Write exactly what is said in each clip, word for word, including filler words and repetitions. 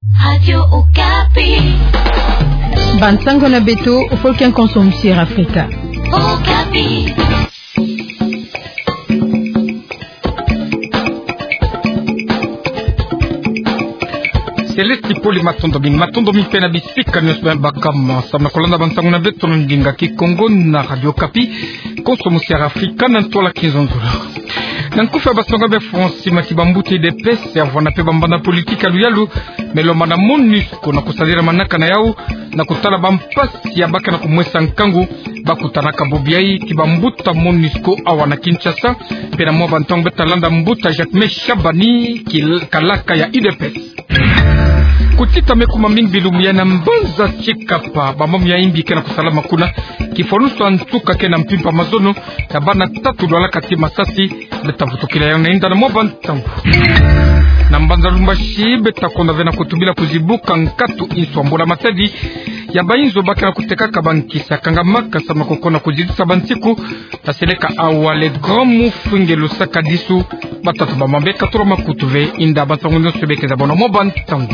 Radio Okapi. Bansango na beto ufolken konsomsier Afrika. Okapi. Celesti poli matondo mingi matondo mingi pena bisika nyosba bakama samna kolanda bansango na beto ndinga ki Kongo na Radio Okapi konsomsier Afrika na tola kinzonzula. Nankufa basonga be France matibambuti de pesa avana pe bambanda politika luyalu meloma na MONUSCO na kusadira manaka na yao na kutala bampasi ya baka na kumwesa nkangu bakutana kabobiai kibambuta MONUSCO awana Kinshasa pena mwa bantong betalanda mbuta Jacques Shabani kalaka ya U D P S kutita mekuma mingi bilumuya na mbanza chikapa bamomu ya imbi kena kusalama kuna kifonusu antuka kena mpimpa mazono ya bana tatu dola kati masasi letavutukila ya nainda na moban tangu na mbanza lumbashi beta konda vena kutubila kuzibuka nkatu insu ambola matadi ya bainzo baka na kuteka kabankisa kangamaka sama kukona kuzidisa bantiku na seleka awale gramu funge lusaka disu batatu bamambe katuro makutuve inda bantangu nyo sebeke za bono moban tangu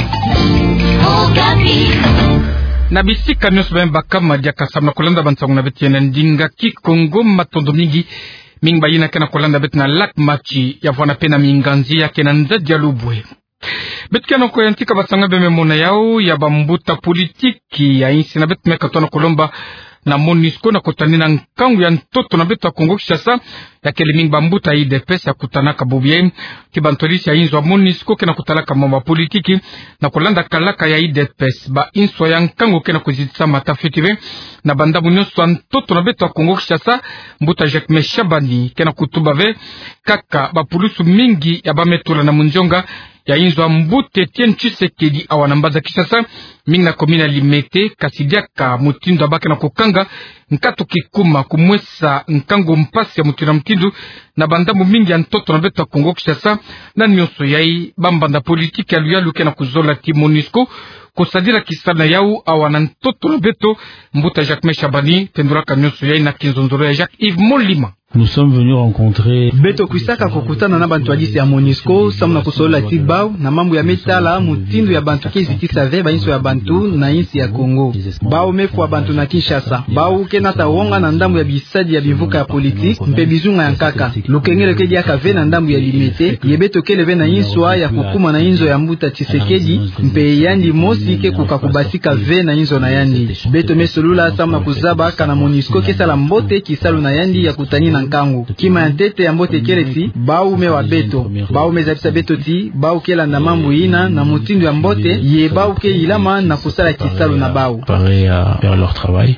na bisika nyos ben bakama dia kasam na kolanda bansangu na betiena ndinga ki Kongo matondo mingi mingi bayina kana kolanda betna lak machi ya vana pena minganzi ya kena nzadia lubwe betkana ko yantika basanga be memona yao ya bambuta politiki ya insi na betme katona kolomba na MONUSCO na kotanina nkangu ya ntoto na beto ya Kongo Kinshasa ya kelimingi bambuta I D P S ya kutanaka bobie kibantolisi ya inzo ya MONUSCO kena kutalaka mamba politiki na kolanda kalaka ya I D P S ba inso ya nkangu kena kuzidisa matafetiwe na bandamu nyonso ya ntoto na beto ya Kongo Kinshasa mbuta Jacques Shabani kena kutubave kaka bapulusu mingi ya bametula na munjonga ya inzo ya mbute Etienne Tshisekedi awanambaza Kinshasa mingi na komina Limete kasidiaka mutindo abake na kukanga nkatu kikuma kumwesa nkango mpasi ya mutina mtindu na bandamu mingi ya ntoto na beto ya Kongo Kinshasa na nyonso yai bambanda politiki ya luyalu kena kuzola ti MONUSCO kusadira kisana yau awana ntoto na beto mbuta Jacques Shabani tenduraka nyonso yai na kinzonzoro ya Jacques Yves Molima. Nous sommes venus rencontrer Beto Kwisaka kukutana na bantu adisi ya MONUSCO samna kusola tibau na mambo ya metala mutindu ya bantu kezitisa ve bainso ya bantu na insi ya Kongo. Bao mefu wa bantu na Kinshasa. Bao kena tawonga na ndambu ya bisadi ya bivuka ya politik mpe bizunga ya nkaka. Lukengele kedi aka ve na ndambu ya Limete yebeto keleve na inswa ya kukuma na inzo ya mbuta Tshisekedi mpe yandi mosi ke kukakubasika ve na inzo na yandi. Beto mesolula samna kuzaba kana MONUSCO kesala mbote kisalu na yandi ya kutani na nkangu kima ya ntete ya mbote keleti bau me wa beto bau me zapisa beto ti bau kela na mambu ina na mutindu ya mbote ye bau ke ilama na kusala kisalu na bau pareil à faire leur travail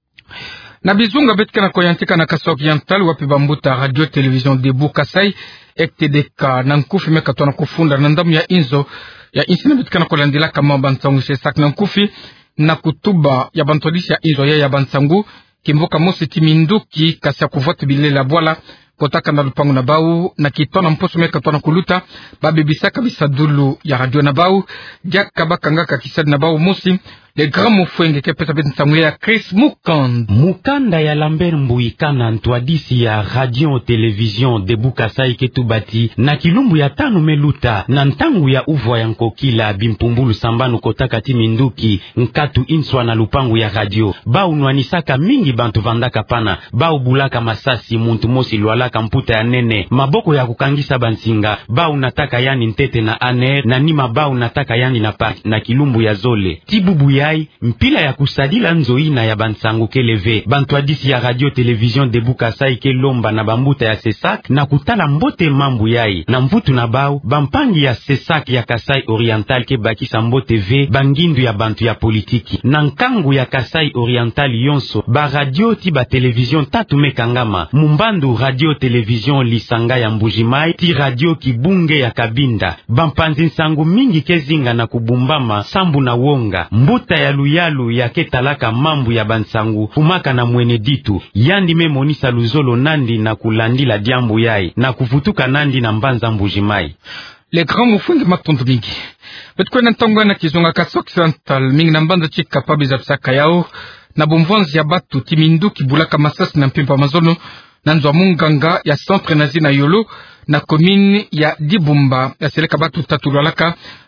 na bizunga betka na koyantika na kaso oriental wapi bambuta radio television Debu Kasai F T D K na nkufi meka tona kufunda na ndamu ya inzo ya insi na betka na kolandila kama bansangu shesak na nkufi na kutuba ya bantodisi ya inzo ya ya bansangu kimboka mosi timinduki kasi ya kuvote bilela bwala kotaka na lupangu na bau na kitona mposo meka tona kuluta babebisaka bisadulu ya radio na bau jaka bakangaka kisadi na bau mosi le grand mufwenge ke pesa beti nsamwe ya Chris Mukanda Mukanda ya Lambert Mbuikana ntwadisi ya radio television Debu Kasai ketubati na kilumbu ya tano meluta na ntangu ya uvwa ya nkokila bimpumbulu sambanu kotaka timinduki nkatu inswa na lupangu ya radio bau nwanisaka mingi bantu vandaka pana bau bulaka masasi muntu mosi lwalaka mputa ya nene maboko ya kukangisa bansinga bau nataka yani ntete na aner na nima bau nataka yani na pa na kilumbu ya zole tibubu ya mpila ya kusadila nzoina ya bansangu keleve bantu adisi ya radio television Debu Kasai ke lomba na bambuta ya Sesak na kutala mbote mambu yai na mvutu na bau bampangi ya Sesak ya Kasai Oriental ke bakisa mbote ve bangindu ya bantu ya politiki na nkangu ya Kasai Oriental yonso ba radio ti ba television tatu mekangama mumbandu radio television Lisanga ya Mbujimai ti radio Kibunge ya Kabinda bampanzi nsangu mingi kezinga na kubumbama sambu na wonga mbuta ya luyalu ya ketalaka mambu ya bansangu fumaka na mwene ditu yandi me monisa luzolo nandi na kulandila diambu yai na kufutuka nandi na mbanza Mbujimai le grand mufungi matundu mingi betkwe ntango na kizunga kaso occidental mingi na mbanza chika pabiza psaka yao na bomvonzi ya batu timinduki bulaka masasi na mpimpa mazono na nzwa munganga ya centre nazi na yolo na commune ya Dibumba ya seleka batu tatu lwalaka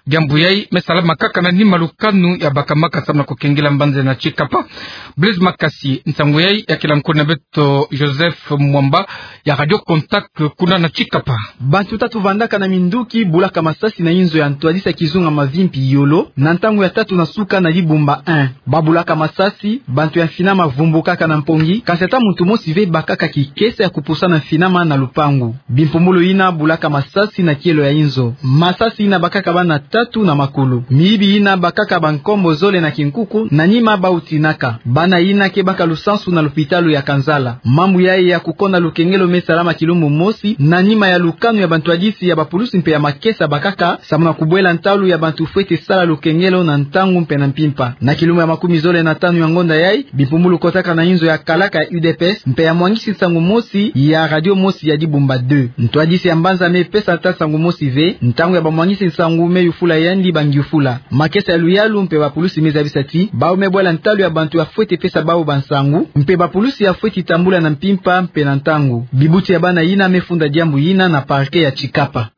jambu yai mesalama kaka na nima lukanu ya bakamaka samna kukengela mbanze na chikapa. Blaise Makasi nsangu yai ya kila mkona beto Joseph Mwamba ya Radio Contact kuna na chikapa. Bantu tatu vandaka na minduki bulaka masasi na inzo ya Ntwadisa Kizunga Mavimpi Yolo na ntangu ya tatu na suka na Libumba un. Babulaka masasi bantu ya finama vumbukaka na mpongi kaseta muntu mosi ve bakaka kikesa ya kupusa na finama na lupangu. Bimpumulo ina bulaka masasi na kielo ya inzo. Masasi ina bakaka bana tatu na makulu. Miibi ina bakaka bankombo zole na kinkuku na nima bautinaka. Bana ina ke baka lusansu na lupitalu ya Kanzala. Mambu ya ya kukonda lukengelo mesalama kilumbu mosi na nima ya lukanu ya bantu adisi ya bapulusi mpe ya makesa bakaka samuna kubwela ntalu ya bantu fwete sala lukengelo na ntangu mpe na mpimpa. Na kilumu ya makumi zole na tanu ya ngonda yai bimpumulu kotaka na inzo ya kalaka ya U D P S mpe ya mwangisi sangu mosi ya radio mosi ya Dibumba deux. Ntwadisi ya mbanza me pesa ta sangu mosi ve ntangu ya bamwangisi sangu me yufula yandi bangiufula. Makesa ya luyalu mpe bapulusi meza bisati bao mebwela ntalu ya bantu ya fwete pesa bao bansangu mpe bapulusi ya fwete tambula na mpimpa mpe na ntangu. Bibuti ya bana ina mefunda jambu ina na parke ya Chikapa.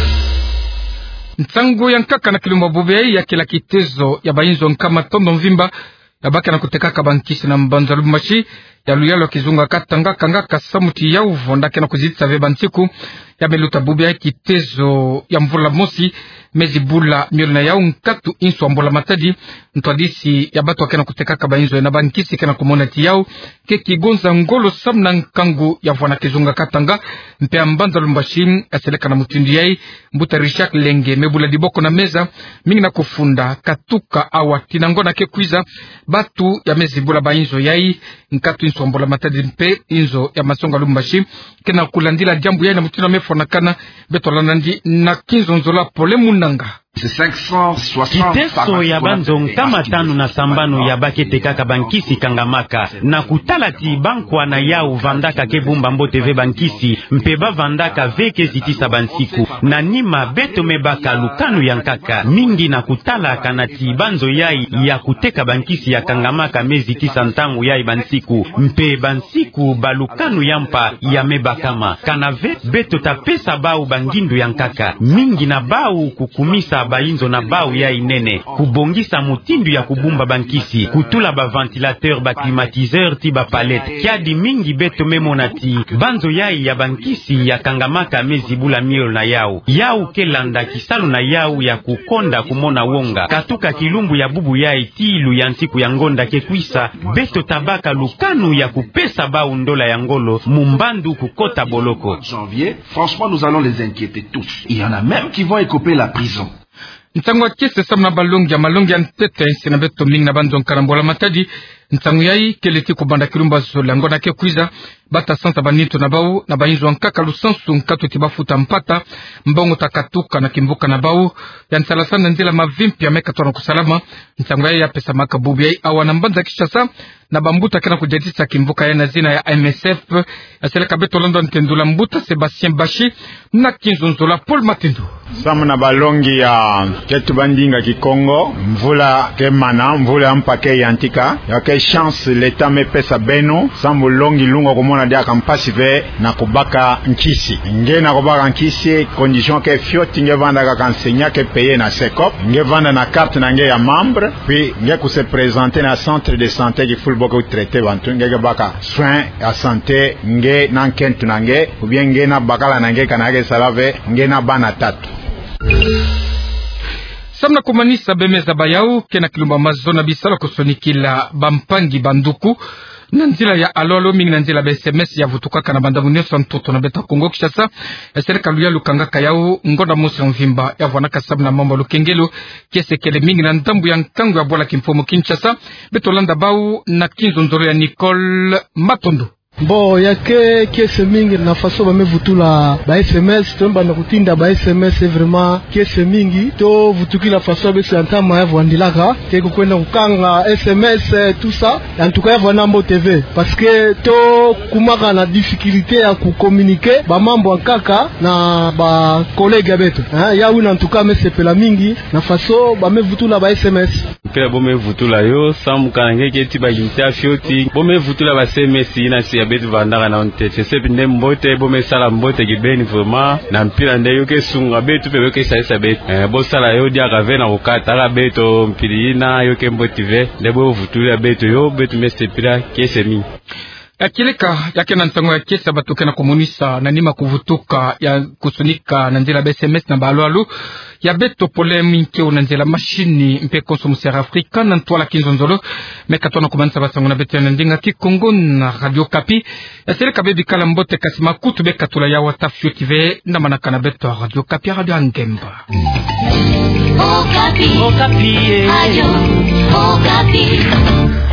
Ntangu ya nkaka na kilumba bubei ya kila kitezo ya bayinzo nkama tondo mvimba ya baka na kutekaka bankisi na mbanza lumashi ya luyalo kizunga katanga kanga kasamuti ya uvonda kena kuzitsa ve bantiku ya meluta bubei kitezo ya mvula mosi mezi bula miolina ya unkatu insu ambola matadi Ntwadisi ya batu wakena kutekaka bainzo na bankisi kena kumonati yao keki gonza ngolo samna nkangu ya vwana kizunga katanga mpea mbanza lumbashim aseleka na mutindu yai mbuta Richard Lenge mebula diboko na meza mingi na kufunda katuka awa tinangona kekuiza batu ya mezi bula bainzo yai nkatu insu ambola matadi mpe inzo ya masonga lumbashim kena kulandila jambu yai na mutindu ya mefona kana beto lanandi na kinzo nzola pole munanga. Kiteso ya banzo nkama tanu na sambano ya bakete kaka bankisi kangamaka na kutalati bankwa na yau vandaka kebumba mbote ve bankisi mpeba vandaka veke zitisa bansiku na nima beto mebaka lukanu ya nkaka mingi na kutala kanati banzo yai ya kuteka bankisi ya kangamaka mezi tisa ntangu yai bansiku mpe bansiku balukanu ya mpa ya mebakama kanave beto tapesa bau bangindu ya nkaka mingi na bau kukumisa bainzo na bau ya inene kubongisa mutindu ya kubumba bankisi kutula ba ventilateur ba climatiseur ti ba palette kiadi mingi beto memonati banzo yai ya bankisi ya kangamaka mezibula mielo na yao yao kelanda kisalu na yao ya kukonda kumona wonga katuka kilumbu ya bubu yai tilu ya nsiku ya ngonda kekuisa beto tabaka lukanu ya kupesa bau ndola ya ngolo mumbandu kukota boloko. Janvier, franchement nous allons les inquiéter tous. Il y en a même qui vont écoper la prison. Ntangu wa kese samna balongi ya malongi ya ntete sina beto mingi na banzo nkarambola matadi ntangu yai keleti kubanda kilumba zola ngona ke kuiza bata sansa banito na bau na bainzo nkaka lusansu nkatu tibafuta mpata mbongo takatuka na kimbuka na bau ya nsalasana nzila mavimpi ya meka tono kusalama ntangu yai ya pesa makabubi yai awa na mbanza kishasa na bambuta kena kujadisa kimbuka ya nazina ya M S F ya seleka beto London tendula mbuta Sebastien Bashi na kinzonzola Paul Matindu samna balongi ya ketu bandinga kikongo mvula kemana mvula mpake yantika ya ke chance leta me pesa beno sambu longi lungo komona dia kampasi ve na kubaka nkisi nge na kubaka nkisi condition ke fioti nge vanda ka enseignant ke payer na sekop nge vanda na carte na nge ya membre puis nge ku se présenter na centre de santé ki full boko traité bantu nge baka soin ya santé nge na kentu na nge ou bien nge na bakala na nge kanage salave nge na bana tatu. Samna kumanisa bemeza bayau kena kilumba mazona bisala kusonikila bampangi banduku na nzila ya alolo mingi na nzila ba S M S ya vutuka kana bandamu nyoso ntoto na beta Kongo Kishasa ya serika luya lukanga kayau ngonda musi mvimba ya vwanaka sabna mambo lukengelo kese kele mingi na ndambu ya nkangu ya bola kimfomo Kinshasa beto landa bau na kinzo nzoro ya Nicole Matondo. Bo yake kese mingi na faso ba mevutula ba S M S tomba na kutinda ba S M S vraiment kese mingi to vutukila faso be santama ya vandilaka ke kwenda kukanga S M S tout ça en tout cas vona mbo T V parce que to kumaka na difficulté ya ku communiquer ba mambo kaka na ba collègue beto hein ya una en tout cas me sepela mingi na faso ba mevutula ba S M S mpela bome vutula yo samu kanange keti bagimta fioti bome vutula ba C M S ina si abetu vandaka na onte c'est pinde mbote bome sala mbote gibeni vraiment na mpila nde yo ke sunga betu pe ke sa sa betu eh, bo sala yo dia ka vena ukata ka beto mpilina yo ke motive de bo vutula betu yo betu mestepira kesemi yakileka yake na ntango ya kesa batoke na komunisa na nima kuvutuka ya kusunika na nzela ba S M S na balwalu ya beto polemike na nzela mashini mpe konsomsera Afrika na ntwala kinzonzolo mekatona kumanisa basango na beto na ndinga ki Kongo na Radio Kapi ya seleka bebi kala mbote kasi makutu bekatula ya watafyo kive na manaka na beto Radio Kapi Radio Angemba Okapi Okapi Radio Okapi